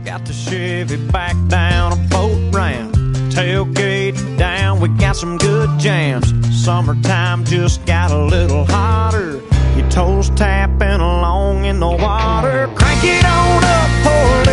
Got the Chevy back down, a boat ramp, tailgate down, we got some good jams. Summertime just got a little hotter, your toes tapping along in the water. Crank it on up, pour